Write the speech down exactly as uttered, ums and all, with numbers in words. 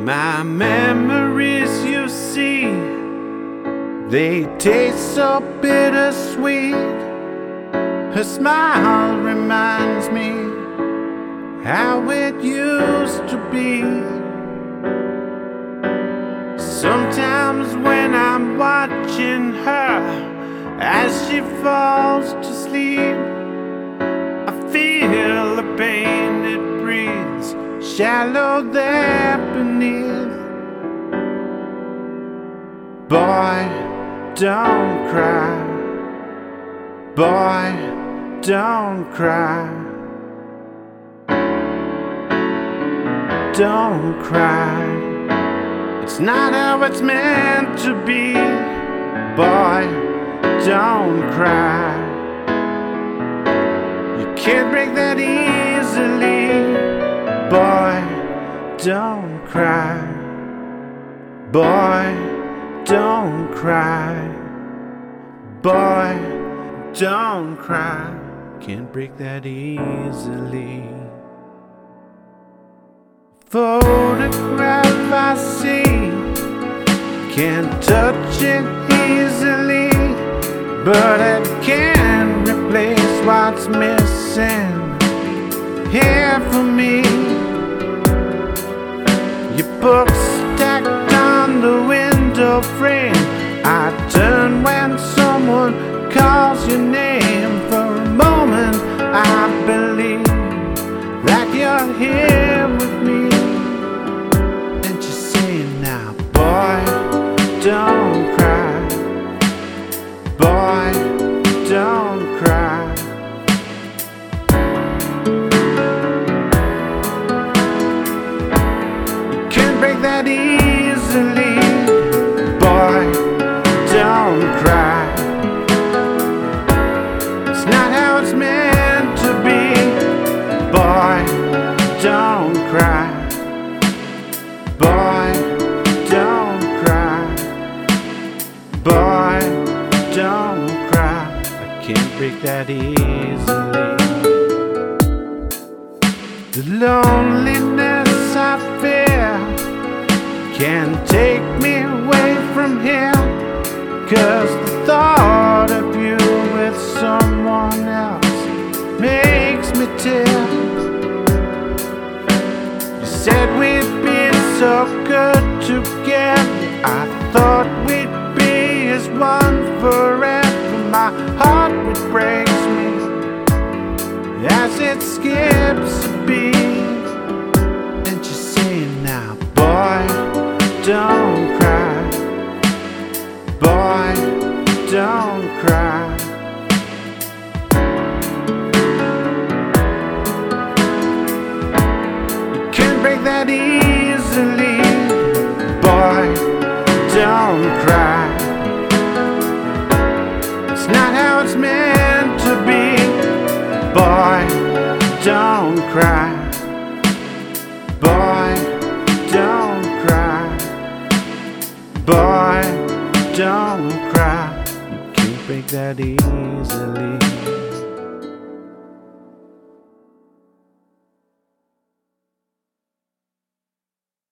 My memories, you see, they taste so bittersweet. Her smile reminds me how it used to be. Sometimes when I'm watching her as she falls to sleep, I feel the pain it breathes shallow there beneath. Boy, don't cry. Boy, don't cry. Don't cry. It's not how it's meant to be. Boy, don't cry. You can't break that easily. Boy, don't cry. Boy, don't cry. Boy, don't cry. Can't break that easily. Photograph I see, can't touch it easily, but it can replace what's missing here for me. Your books stacked on the window frame, I turn when someone calls your name. For a moment I believe that you're here with me. And you say now, boy, don't cry. Boy, don't cry. You can't break that easily. Boy, don't cry. It's not how it's meant to be. Boy, don't cry. Boy, don't cry. Boy, don't cry. I can't break that easily. The loneliness I feel can't take me away from here, 'cause the thought of you with someone else makes me tear. You said we'd be so good together, I thought we'd be as one forever. My heart would break me as it skips a beat. And you say now, boy, don't cry. Boy, don't cry. You can't break that easily. Boy, don't cry. It's not how it's meant to be. Boy, don't cry. Boy, don't cry. Boy, don't cry. You can't break that easily.